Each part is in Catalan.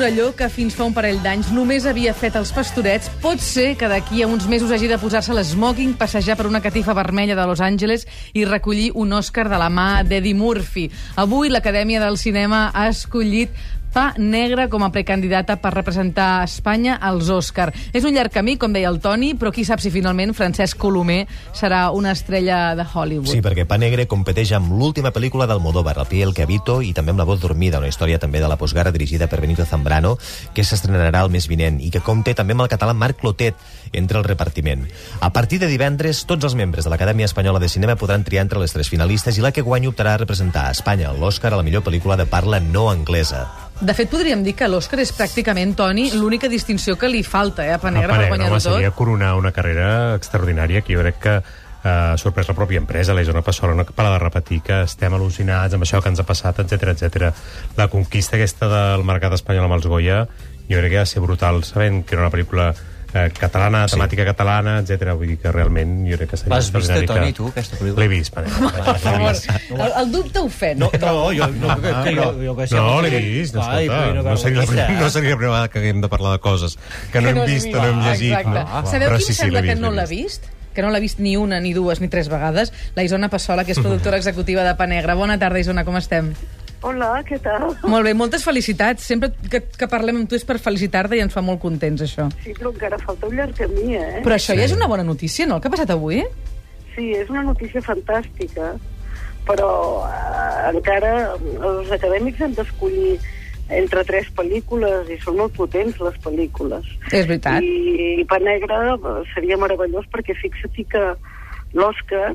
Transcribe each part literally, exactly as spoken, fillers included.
Torelló, que fins fa un parell d'anys només havia fet els Pastorets, pot ser que d'aquí a uns mesos hagi de posar-se l'esmoking, passejar per una catifa vermella de Los Angeles i recollir un Òscar de la mà d'Eddie Murphy. Avui l'Acadèmia del Cinema ha escollit Pa Negre com a precandidata per representar Espanya als Òscar. És un llarg camí, com deia el Toni, però qui sap si finalment Francesc Colomer serà una estrella de Hollywood. Sí, perquè Pa Negre competeix amb l'última pel·lícula d'Almodóvar, El pie y el que habito, i també amb La voz dormida, una història també de la postguerra dirigida per Benito Zambrano, que s'estrenarà el mes vinent i que compta també amb el català Marc Clotet entre el repartiment. A partir de divendres, tots els membres de l'Acadèmia Espanyola de Cinema podran triar entre les tres finalistes i la que guanyi optarà a representar a Espanya l'Òscar a la millor pel·lícula de parla no anglesa. De fet, podríem dir que l'Òscar és pràcticament, Toni, l'única distinció que li falta, eh, a Pa Negre, per guanyar-ho tot. Seria coronar una carrera extraordinària que jo crec que eh, ha sorprès la pròpia empresa, la Isona Passola, no para de repetir que estem al·lucinats amb això que ens ha passat, etcètera, etcètera. La conquista aquesta del mercat espanyol amb els Goya, jo crec que ha de ser brutal, sabent que era una pel·lícula eh, catalana, temàtica sí. catalana, etcètera. Vull dir que realment jo crec que seria L'has vist, Toni, que... tu, aquesta pel·lícula? L'he vist, per favor. El, el dubte ofèn. No, no, jo, no, que, que jo, jo que sé, no l'he vist, no, escolta, no, no, seria la primera, no seria la primera vegada que haguem de parlar de coses que no hem vist o no hem llegit. No? Sabeu Però qui sí, sembla sí, que no l'ha vist? Que no l'ha vist ni una, ni dues, ni tres vegades? La Isona Passola, que és productora executiva de Pa Negre. Bona tarda, Isona, com estem? Hola, què tal? Molt bé, moltes felicitats. Sempre que, que parlem amb tu és per felicitar-te i ens fa molt contents, això. Sí, però encara falta un llarg camí, eh? Però això sí. ja és una bona notícia, no?, el que ha passat avui? Sí, és una notícia fantàstica, però eh, encara els acadèmics han d'escollir entre tres pel·lícules i són molt potents les pel·lícules. És veritat. I, i Pa Negre seria meravellós perquè fixa't que l'Òscar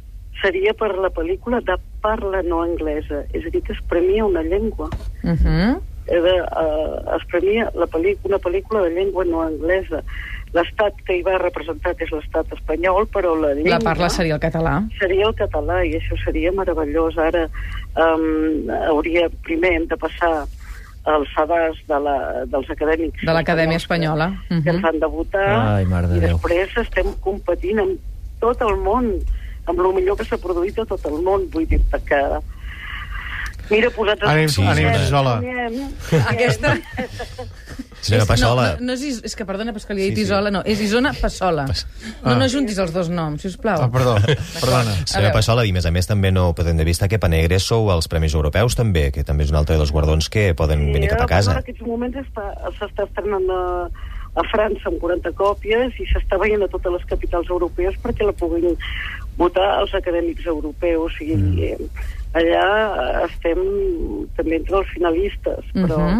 seria per la pel·lícula de parla no anglesa, és a dir, que es premia una llengua. Uh -huh. de, uh, es premia la pel·lícula, una pel·lícula de llengua no anglesa. L'estat que hi va representat és l'estat espanyol, però la llengua... La parla seria el català. Seria el català, i això seria meravellós. Ara um, hauria, primer hem de passar els sedars de la, dels acadèmics... De l'Acadèmia Espanyola. Que, uh -huh. que ens han de votar. Ai, mare de i Déu. després estem competint amb tot el món, amb el millor que s'ha produït a tot el món. Vull dir-te que... Mira, posats... Ànim, sí, ànim, sí, Isola. Aquesta... Senyora Passola... No, no, no és, és que, perdona, però és que li he dit Sí, sí. Isola, no, és Isona Passola. No, no juntis els dos noms, sisplau. Ah, perdó, perdona. Senyora Passola, i a més a més també no podem de vista que Pa Negre sou als Premis Europeus també, que també és un altre dels guardons que poden Sí, venir cap a casa. En aquests moments s'està estrenant a, a França amb quaranta còpies i s'està veient a totes les capitals europees perquè la puguin votar els acadèmics europeus i mm. allà estem també entre els finalistes, però uh -huh.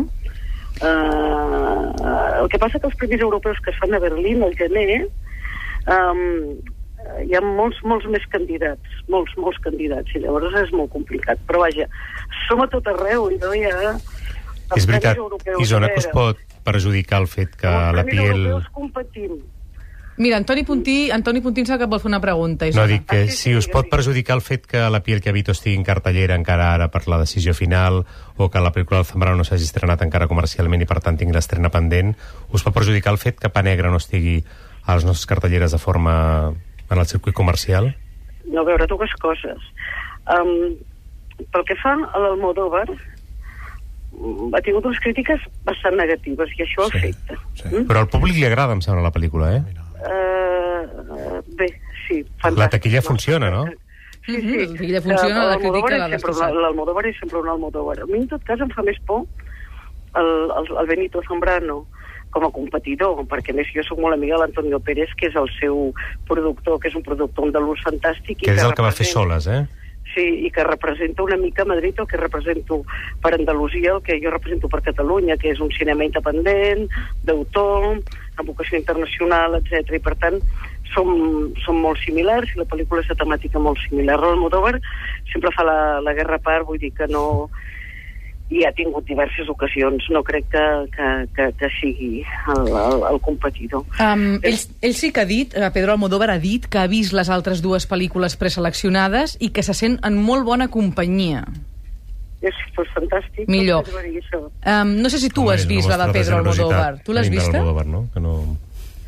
uh, el que passa que els premis europeus que es fan a Berlín al gener um, hi ha molts, molts més candidats, molts, molts candidats, i llavors és molt complicat, però vaja, som a tot arreu i no hi ha... És veritat, Isona, que us pot perjudicar el fet que la piel... Els premis europeus competim. Mira, Antoni Puntí, Antoni Puntí sap que vol fer una pregunta, Isona. No, dic que Ah, sí, si sí, us pot digue-li. perjudicar el fet que La piel que habito estigui en cartellera encara ara per la decisió final, o que la pel·lícula del Zambrano no s'hagi estrenat encara comercialment i per tant tingui l'estrena pendent, us pot perjudicar el fet que Pa Negre no estigui a les nostres cartelleres de forma en el circuit comercial? No, a veure, dues coses. Um, pel que fa a l'Almodóvar, ha tingut unes crítiques bastant negatives i això Sí, afecta. sí. Mm? Però al públic li agrada, em sembla, la pel·lícula, eh? Uh, bé, sí, fantàstic. La taquilla funciona, no? Sí, sí. Mhm, la taquilla funciona, la crítica l'ha destrossat. L'Almodóvar és sempre un Almodóvar. A mi, en tot cas, em fa més por el, el, el Benito Zambrano com a competidor, perquè a més jo soc molt amiga de l'Antonio Pérez, que és el seu productor, que és un productor andalús fantàstic. Que és el que va fer Soles, eh? Sí, i que representa una mica Madrid, el que represento per Andalusia, el que jo represento per Catalunya, que és un cinema independent, d'autor, amb vocació internacional, etcètera. I per tant, som, som molt similars i la pel·lícula és de temàtica molt similar. Almodóvar sempre fa la, la guerra a part, vull dir que no... i ha tingut diverses ocasions, no crec que, que, que, que sigui el, el, el competidor. Um, ell, ell sí que ha dit, Pedro Almodóvar ha dit que ha vist les altres dues pel·lícules preseleccionades i que se sent en molt bona companyia. És pues, fantàstic. Millor. Això. Um, no sé si tu Home, has vist la de Pedro Almodóvar. Tu l'has vista? Almodóvar, no? Que no...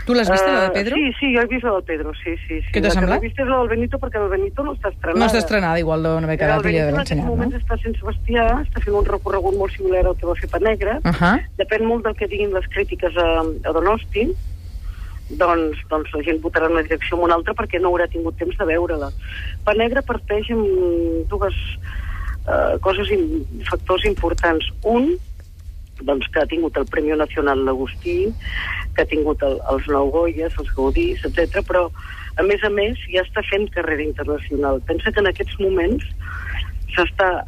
Tu l'has vista, la de Pedro? Uh, sí, sí, jo he vist la del Pedro, sí, sí. sí. Què t'ha semblat? La que he vist és la del Benito, perquè el Benito no està estrenada. No està estrenada, igual d'on haver quedat i el li haver Benito en aquests ensenyat, moments no? està a Sant Sebastià, està fent un recorregut molt similar al que va fer Penegre. Uh -huh. Depèn molt del que diguin les crítiques a, a Donosti, doncs, doncs la gent votarà en una direcció o en una altra perquè no haurà tingut temps de veure-la. Penegre parteix amb dues uh, coses, in, factors importants. Un, doncs, que ha tingut el Premi Nacional L'Agustí, que ha tingut el, els Nou Goyes, els Gaudís, etcètera, però, a més a més, ja està fent carrera internacional. Pensa que en aquests moments s'està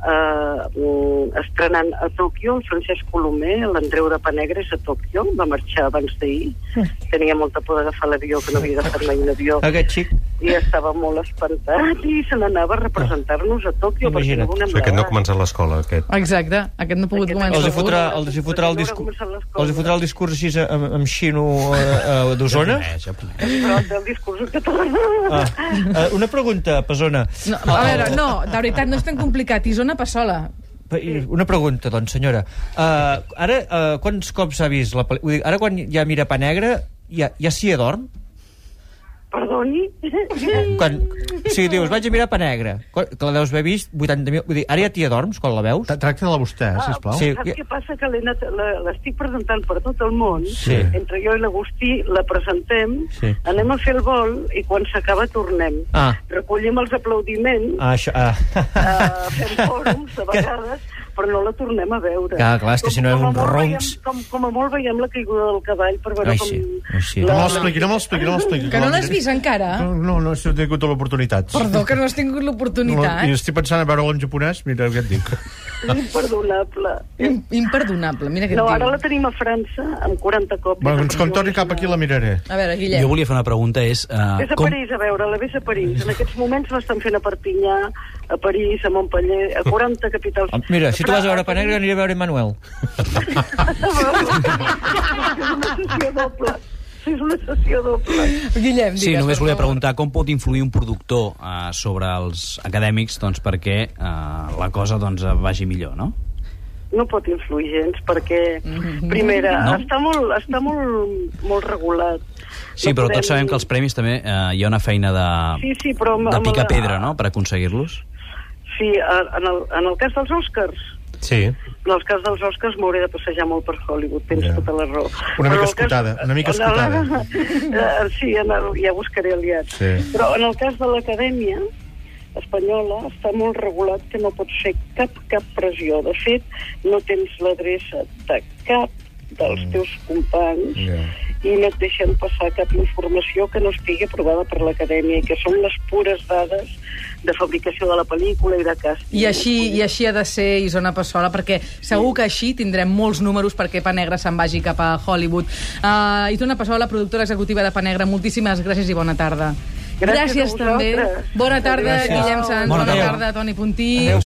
eh, estrenant a Tòquio el Francesc Colomer, l'Andreu de Penegre és a Tòquio, va marxar abans d'ahir, tenia molta por d'agafar l'avió, que no havia agafat mai un avió, Aquest xic. i estava molt espantat, i se n'anava a representar-nos a Tòquio, perquè no O sigui, aquest no ha començat l'escola, aquest. Exacte, aquest no ha pogut Aquest començar. Els hi no. fotrà, els hi fotrà el discurs, els hi fotrà el discurs així amb, amb xino eh, d'Osona? Però el discurs en català. Ah, eh, una pregunta, Pesona. No, a veure, no, de veritat, no és tan complicat. Isona Passola. Una pregunta, doncs, senyora. Uh, ara, uh, quants cops ha vist la pel·lícula? Ara, quan ja mira Penegre, ja, ja s'hi adorm? Perdoni? Quan, o sigui, dius, vaig a mirar Penegre, que la deus haver vist vuitanta mil... Vull dir, ara ja t'hi adorms, quan la veus? Tracta-la vostè, eh, sisplau. Sí. Saps què passa? Que l'estic presentant per tot el món. Sí. Entre jo i l'Agustí la presentem, Sí. anem a fer el vol i quan s'acaba tornem. Ah. Recollim els aplaudiments, Ah, això... Ah. uh, fem fòrums de vegades, però no la tornem a veure. Clar, clar, és que si no és Com a un molt roncs. veiem- Com, com a molt veiem la caiguda del cavall per veure Ai, com... sí. Ai, sí. No me l'expliqui, no me l'expliqui, no me l'expliqui. Que no l'has vist encara? No, no, no he tingut l'oportunitat. Perdó, que no has tingut No, l'oportunitat. I estic pensant a veure-la en japonès, mira què et dic. Imperdonable. Im- Imperdonable, mira què et No, ara la dic. tenim a França amb quaranta còpies. Bueno, doncs quan torni cap aquí la miraré. A veure, Guillem. Jo volia fer una pregunta, és... Uh, Ves a com... París a veure-la, ves a París. En aquests moments l'estan fent a Perpinyà, a París, a Montpellier, a quaranta capitals. Ah, mira, si tu vas a veure Penegre, aniré a veure Emmanuel. És una sessió doble. És una sessió doble. Guillem, digues. Sí, només per volia favor. preguntar com pot influir un productor uh, sobre els acadèmics doncs, perquè uh, la cosa doncs, vagi millor, no? No pot influir gens, perquè, primera, No? està, molt, està molt, molt regulat. Sí, No però podem- tots sabem que els premis també uh, hi ha una feina de, Sí, sí, però amb- de amb picar la- pedra, no?, per aconseguir-los. Sí, en el, en el cas dels Oscars, Sí. en el cas dels Oscars m'hauré de passejar molt per Hollywood, tens Ja. tota la raó. Una mica Però en el cas- escotada, una mica en el- escotada. Eh, sí, en el, ja buscaré aliats. Sí. Però en el cas de l'acadèmia espanyola està molt regulat que no pots fer cap, cap pressió. De fet, no tens l'adreça de cap dels teus companys Ja. i no et deixen passar cap informació que no estigui aprovada per l'acadèmia i que són les pures dades de fabricació de la pel·lícula i de càsting. I així, I així ha de ser Isona Passola, perquè segur que així tindrem molts números perquè Penegre se'n vagi cap a Hollywood. Uh, Isona Passola, productora executiva de Penegre, moltíssimes gràcies i bona tarda. Gràcies a també. vosaltres. Bona tarda, Gràcies. Guillem Sanz. Bona Bona tarda. tarda, Toni Puntí. Adéu.